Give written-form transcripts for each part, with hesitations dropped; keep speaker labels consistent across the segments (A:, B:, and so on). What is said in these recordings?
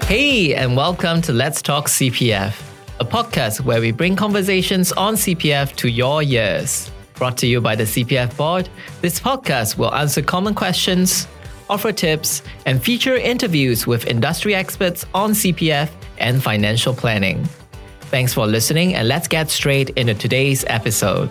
A: Hey, and welcome to Let's Talk CPF, a podcast where we bring conversations on CPF to your ears. Brought to you by the CPF Board, this podcast will answer common questions, offer tips, and feature interviews with industry experts on CPF and financial planning. Thanks for listening, and let's get straight into today's episode.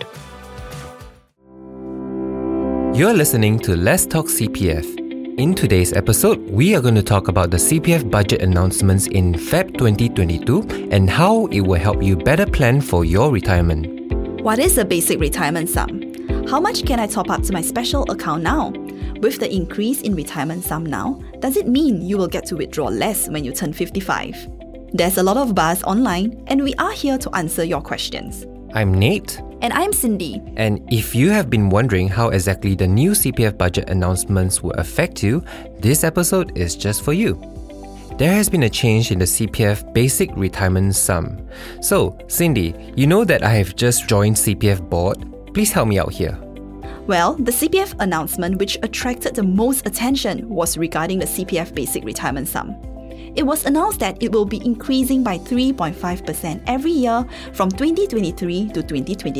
B: You're listening to Let's Talk CPF. In today's episode, we are going to talk about the CPF budget announcements in Feb 2022 and how it will help you better plan for your retirement.
C: What is a basic retirement sum? How much can I top up to my special account now? With the increase in retirement sum now, does it mean you will get to withdraw less when you turn 55? There's a lot of buzz online, and we are here to answer your questions.
B: I'm Nate.
C: And I'm Cindy.
B: And if you have been wondering how exactly the new CPF budget announcements will affect you, this episode is just for you. There has been a change in the CPF basic retirement sum. So, Cindy, you know that I have just joined CPF Board. Please help me out here.
C: Well, the CPF announcement which attracted the most attention was regarding the CPF basic retirement sum. It was announced that it will be increasing by 3.5% every year from 2023 to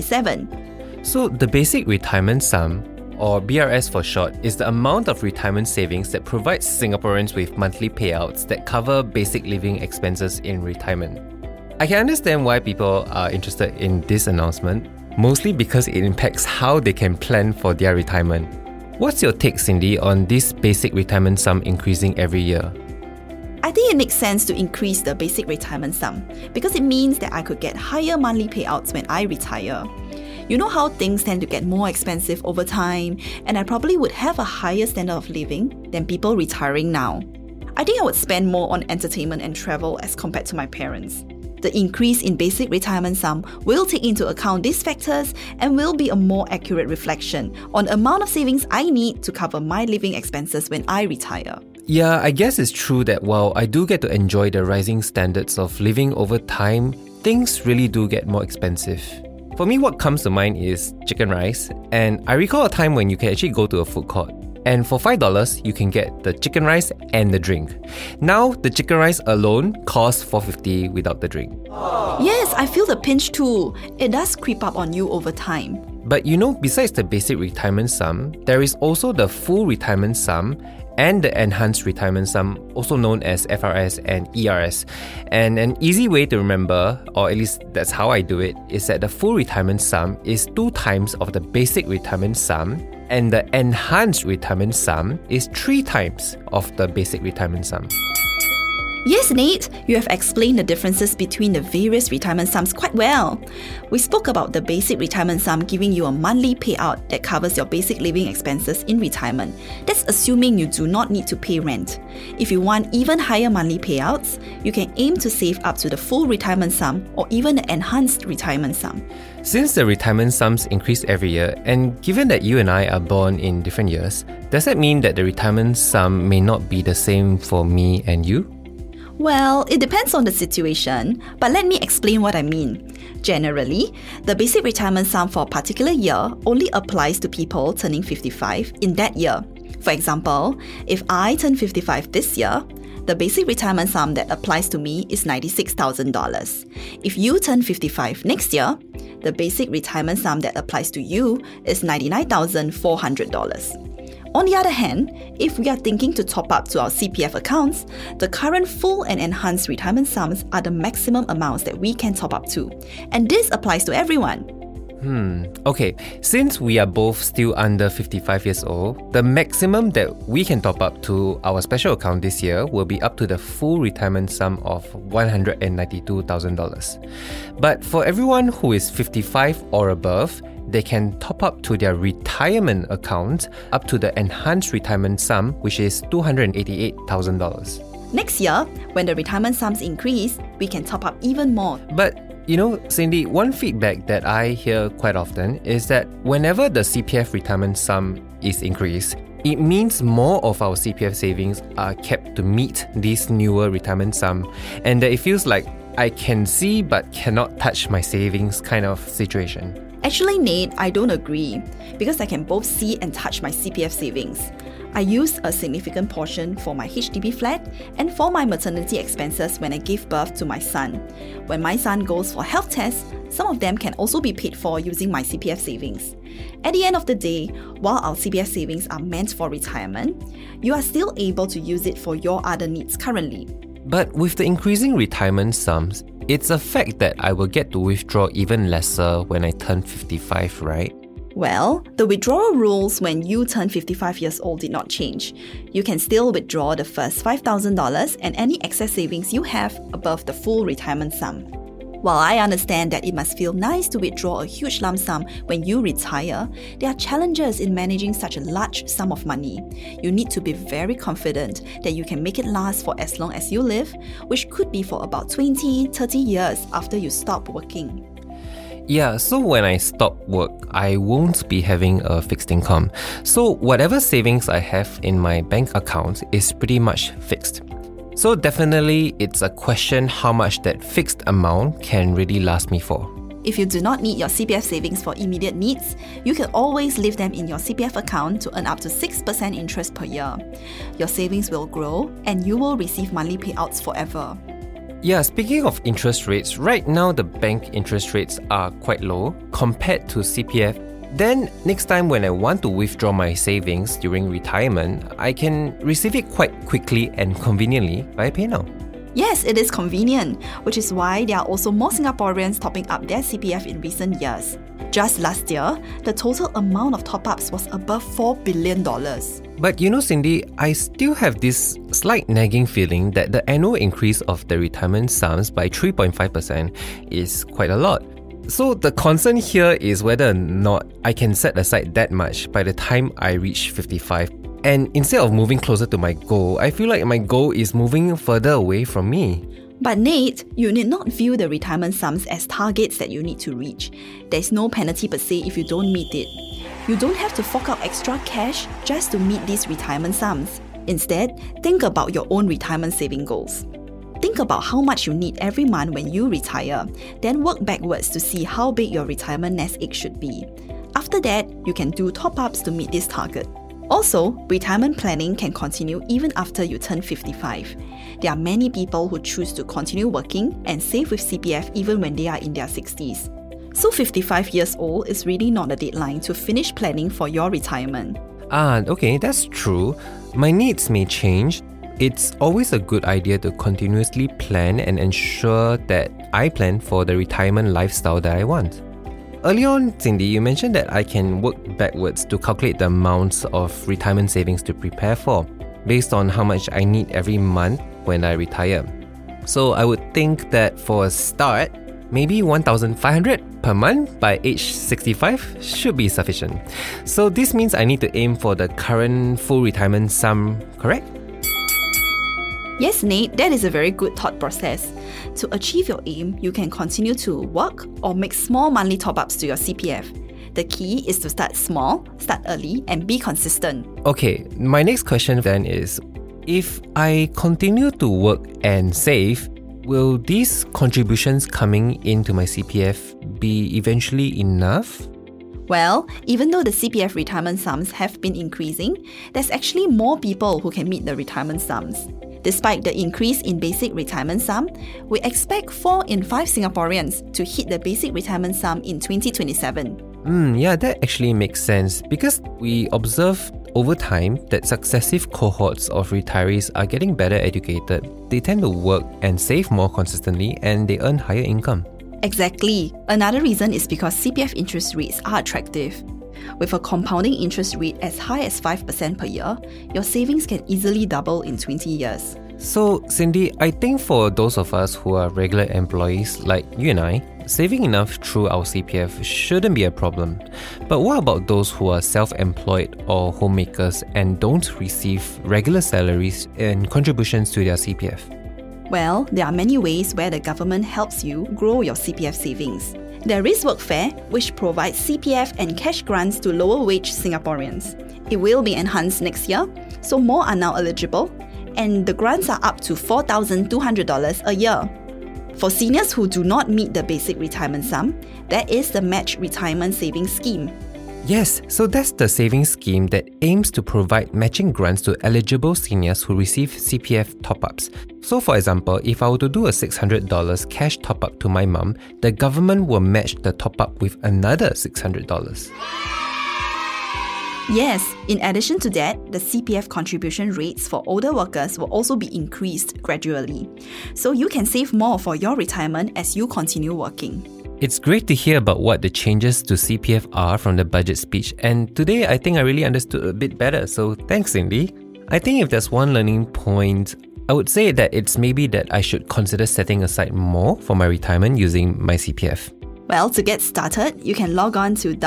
C: 2027.
B: So, the basic retirement sum, or BRS for short, is the amount of retirement savings that provides Singaporeans with monthly payouts that cover basic living expenses in retirement. I can understand why people are interested in this announcement, mostly because it impacts how they can plan for their retirement. What's your take, Cindy, on this basic retirement sum increasing every year?
C: I think it makes sense to increase the basic retirement sum because it means that I could get higher monthly payouts when I retire. You know how things tend to get more expensive over time, and I probably would have a higher standard of living than people retiring now. I think I would spend more on entertainment and travel as compared to my parents. The increase in basic retirement sum will take into account these factors and will be a more accurate reflection on the amount of savings I need to cover my living expenses when I retire.
B: Yeah, I guess it's true that while I do get to enjoy the rising standards of living over time, things really do get more expensive. For me, what comes to mind is chicken rice, and I recall a time when you can actually go to a food court, and for $5, you can get the chicken rice and the drink. Now, the chicken rice alone costs $4.50 without the drink.
C: Yes, I feel the pinch too. It does creep up on you over time.
B: But you know, besides the basic retirement sum, there is also the full retirement sum and the enhanced retirement sum, also known as FRS and ERS. And an easy way to remember, or at least that's how I do it, is that the full retirement sum is 2 times of the basic retirement sum, and the enhanced retirement sum is 3 times of the basic retirement sum.
C: Yes, Nate, you have explained the differences between the various retirement sums quite well. We spoke about the basic retirement sum giving you a monthly payout that covers your basic living expenses in retirement. That's assuming you do not need to pay rent. If you want even higher monthly payouts, you can aim to save up to the full retirement sum or even the enhanced retirement sum.
B: Since the retirement sums increase every year, and given that you and I are born in different years, does that mean that the retirement sum may not be the same for me and you?
C: Well, it depends on the situation, but let me explain what I mean. Generally, the basic retirement sum for a particular year only applies to people turning 55 in that year. For example, if I turn 55 this year, the basic retirement sum that applies to me is $96,000. If you turn 55 next year, the basic retirement sum that applies to you is $99,400. On the other hand, if we are thinking to top up to our CPF accounts, the current full and enhanced retirement sums are the maximum amounts that we can top up to. And this applies to everyone.
B: Okay, since we are both still under 55 years old, the maximum that we can top up to our special account this year will be up to the full retirement sum of $192,000. But for everyone who is 55 or above, they can top up to their retirement account up to the enhanced retirement sum, which is $288,000.
C: Next year, when the retirement sums increase, we can top up even more.
B: But you know, Cindy, one feedback that I hear quite often is that whenever the CPF retirement sum is increased, it means more of our CPF savings are kept to meet this newer retirement sum, and that it feels like I can see but cannot touch my savings kind of situation.
C: Actually, Nate, I don't agree because I can both see and touch my CPF savings. I use a significant portion for my HDB flat and for my maternity expenses when I give birth to my son. When my son goes for health tests, some of them can also be paid for using my CPF savings. At the end of the day, while our CPF savings are meant for retirement, you are still able to use it for your other needs currently.
B: But with the increasing retirement sums, it's a fact that I will get to withdraw even lesser when I turn 55, right?
C: Well, the withdrawal rules when you turn 55 years old did not change. You can still withdraw the first $5,000 and any excess savings you have above the full retirement sum. While I understand that it must feel nice to withdraw a huge lump sum when you retire, there are challenges in managing such a large sum of money. You need to be very confident that you can make it last for as long as you live, which could be for about 20-30 years after you stop working.
B: Yeah, so when I stop work, I won't be having a fixed income. So whatever savings I have in my bank account is pretty much fixed. So definitely, it's a question how much that fixed amount can really last me for.
C: If you do not need your CPF savings for immediate needs, you can always leave them in your CPF account to earn up to 6% interest per year. Your savings will grow and you will receive monthly payouts forever.
B: Yeah, speaking of interest rates, right now the bank interest rates are quite low compared to CPF. Then next time when I want to withdraw my savings during retirement, I can receive it quite quickly and conveniently via PayNow.
C: Yes, it is convenient, which is why there are also more Singaporeans topping up their CPF in recent years. Just last year, the total amount of top-ups was above $4 billion.
B: But you know, Cindy, I still have this slight nagging feeling that the annual increase of the retirement sums by 3.5% is quite a lot. So the concern here is whether or not I can set aside that much by the time I reach 55. And instead of moving closer to my goal, I feel like my goal is moving further away from me.
C: But Nate, you need not view the retirement sums as targets that you need to reach. There's no penalty per se if you don't meet it. You don't have to fork out extra cash just to meet these retirement sums. Instead, think about your own retirement saving goals. Think about how much you need every month when you retire, then work backwards to see how big your retirement nest egg should be. After that, you can do top-ups to meet this target. Also, retirement planning can continue even after you turn 55. There are many people who choose to continue working and save with CPF even when they are in their 60s. So 55 years old is really not a deadline to finish planning for your retirement.
B: Okay, that's true. My needs may change. It's always a good idea to continuously plan and ensure that I plan for the retirement lifestyle that I want. Earlier on, Cindy, you mentioned that I can work backwards to calculate the amounts of retirement savings to prepare for, based on how much I need every month when I retire. So I would think that for a start, maybe 1,500 per month by age 65 should be sufficient. So this means I need to aim for the current full retirement sum, correct?
C: Yes, Nate, that is a very good thought process. To achieve your aim, you can continue to work or make small monthly top-ups to your CPF. The key is to start small, start early, and be consistent. Okay,
B: my next question then is, if I continue to work and save, will these contributions coming into my CPF be eventually enough?
C: Well, even though the CPF retirement sums have been increasing, there's actually more people who can meet the retirement sums. Despite the increase in basic retirement sum, we expect 4 in 5 Singaporeans to hit the basic retirement sum in 2027.
B: Yeah, that actually makes sense because we observe over time that successive cohorts of retirees are getting better educated. They tend to work and save more consistently and they earn higher income.
C: Exactly. Another reason is because CPF interest rates are attractive. With a compounding interest rate as high as 5% per year, your savings can easily double in 20 years.
B: So, Cindy, I think for those of us who are regular employees like you and I, saving enough through our CPF shouldn't be a problem. But what about those who are self-employed or homemakers and don't receive regular salaries and contributions to their CPF?
C: Well, there are many ways where the government helps you grow your CPF savings. There is Workfare, which provides CPF and cash grants to lower-wage Singaporeans. It will be enhanced next year, so more are now eligible, and the grants are up to $4,200 a year. For seniors who do not meet the basic retirement sum, there is the Match Retirement Savings Scheme.
B: Yes, so that's the savings scheme that aims to provide matching grants to eligible seniors who receive CPF top-ups. So for example, if I were to do a $600 cash top-up to my mum, the government will match the top-up with another $600.
C: Yes, in addition to that, the CPF contribution rates for older workers will also be increased gradually. So you can save more for your retirement as you continue working.
B: It's great to hear about what the changes to CPF are from the budget speech, and today I think I really understood a bit better, so thanks Cindy. I think if there's one learning point, I would say that it's maybe that I should consider setting aside more for my retirement using my CPF.
C: Well, to get started, you can log on to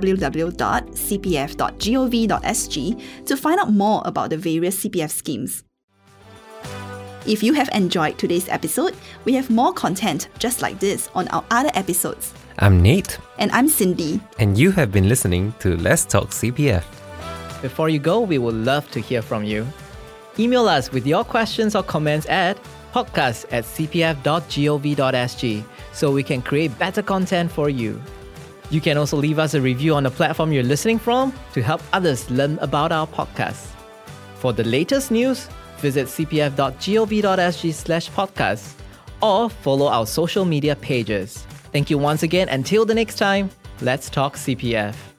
C: www.cpf.gov.sg to find out more about the various CPF schemes. If you have enjoyed today's episode, we have more content just like this on our other episodes.
B: I'm Nate.
C: And I'm Cindy.
B: And you have been listening to Let's Talk CPF.
A: Before you go, we would love to hear from you. Email us with your questions or comments at podcast@cpf.gov.sg so we can create better content for you. You can also leave us a review on the platform you're listening from to help others learn about our podcast. For the latest news, visit cpf.gov.sg/podcast or follow our social media pages. Thank you once again. Until the next time, let's talk CPF.